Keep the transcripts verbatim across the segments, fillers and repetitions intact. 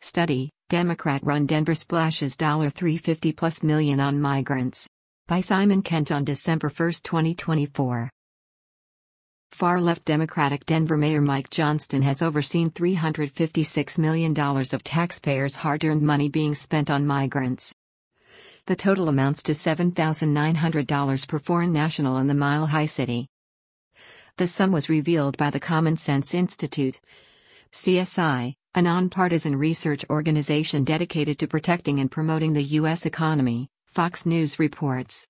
Study, Democrat-run Denver splashes three hundred fifty plus million on migrants. By Simon Kent on December first, twenty twenty-four. Far-left Democratic Denver Mayor Mike Johnston has overseen three hundred fifty-six million dollars of taxpayers' hard-earned money being spent on migrants. The total amounts to seven thousand nine hundred dollars per foreign national in the Mile High City. The sum was revealed by the Common Sense Institute, C S I, a nonpartisan research organization dedicated to protecting and promoting the U S economy, Fox News reports.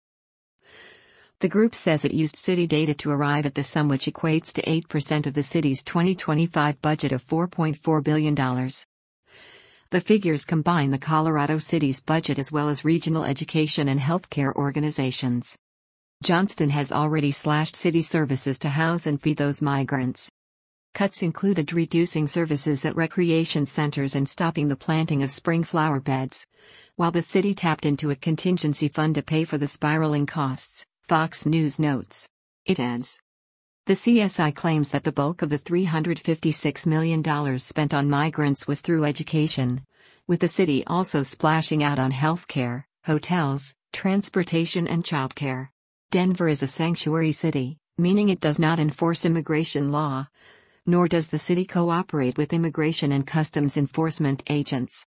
The group says it used city data to arrive at the sum, which equates to eight percent of the city's twenty twenty-five budget of four point four billion dollars. The figures combine the Colorado City's budget as well as regional education and healthcare organizations. Johnston has already slashed city services to house and feed those migrants. Cuts included reducing services at recreation centers and stopping the planting of spring flower beds, while the city tapped into a contingency fund to pay for the spiraling costs, Fox News notes. It adds. The C S I claims that the bulk of the three hundred fifty-six million dollars spent on migrants was through education, with the city also splashing out on healthcare, hotels, transportation and childcare. Denver is a sanctuary city, meaning it does not enforce immigration law, nor does the city cooperate with immigration and customs enforcement agents.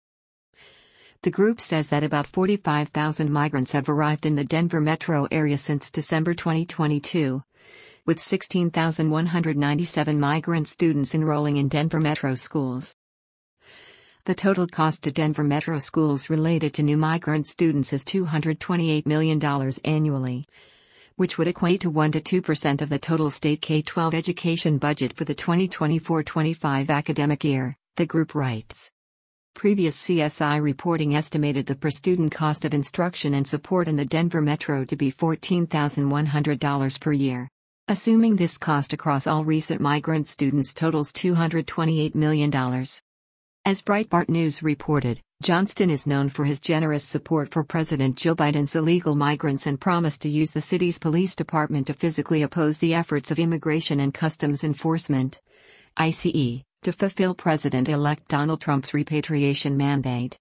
The group says that about forty-five thousand migrants have arrived in the Denver metro area since December twenty twenty-two, with sixteen thousand one hundred ninety-seven migrant students enrolling in Denver metro schools. The total cost to Denver metro schools related to new migrant students is two hundred twenty-eight million dollars annually, which would equate to one to two percent of the total state K through twelve education budget for the twenty twenty-four twenty-five academic year, the group writes. Previous C S I reporting estimated the per-student cost of instruction and support in the Denver metro to be fourteen thousand one hundred dollars per year. Assuming this cost across all recent migrant students totals two hundred twenty-eight million dollars. As Breitbart News reported, Johnston is known for his generous support for President Joe Biden's illegal migrants and promised to use the city's police department to physically oppose the efforts of Immigration and Customs Enforcement, I C E, to fulfill President-elect Donald Trump's repatriation mandate.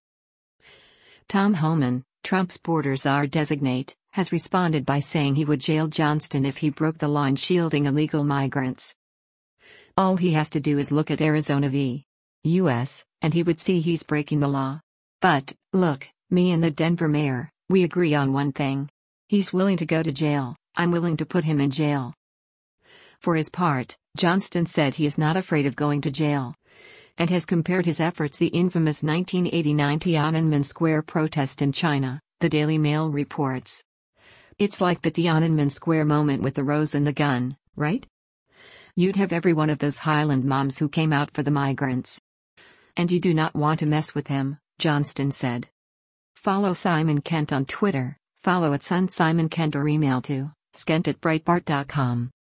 Tom Homan, Trump's border czar designate, has responded by saying he would jail Johnston if he broke the law in shielding illegal migrants. All he has to do is look at Arizona v. U S, and he would see he's breaking the law. But, look, me and the Denver mayor, we agree on one thing. He's willing to go to jail, I'm willing to put him in jail. For his part, Johnston said he is not afraid of going to jail, and has compared his efforts to the infamous nineteen eighty-nine Tiananmen Square protest in China, the Daily Mail reports. It's like the Tiananmen Square moment with the rose and the gun, right? You'd have every one of those Highland moms who came out for the migrants. And you do not want to mess with him, Johnston said. Follow Simon Kent on Twitter, follow at Son Simon Kent or email to skent at breitbart dot com.